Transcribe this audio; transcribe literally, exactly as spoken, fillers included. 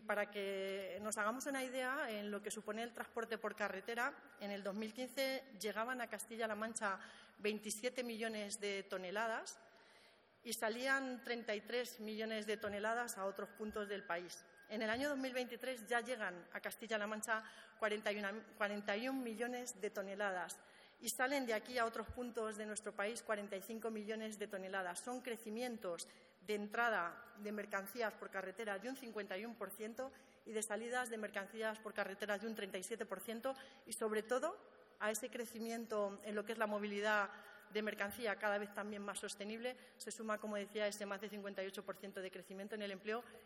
para que nos hagamos una idea en lo que supone el transporte por carretera, en el dos mil quince llegaban a Castilla-La Mancha veintisiete millones de toneladas y salían treinta y tres millones de toneladas a otros puntos del país. En el año dos mil veintitrés ya llegan a Castilla-La Mancha cuarenta y un millones de toneladas y salen de aquí a otros puntos de nuestro país cuarenta y cinco millones de toneladas. Son crecimientos de entrada de mercancías por carretera de un cincuenta y uno por ciento y de salidas de mercancías por carretera de un treinta y siete por ciento y, sobre todo, a ese crecimiento en lo que es la movilidad de mercancía cada vez también más sostenible se suma, como decía, ese más de cincuenta y ocho por ciento de crecimiento en el empleo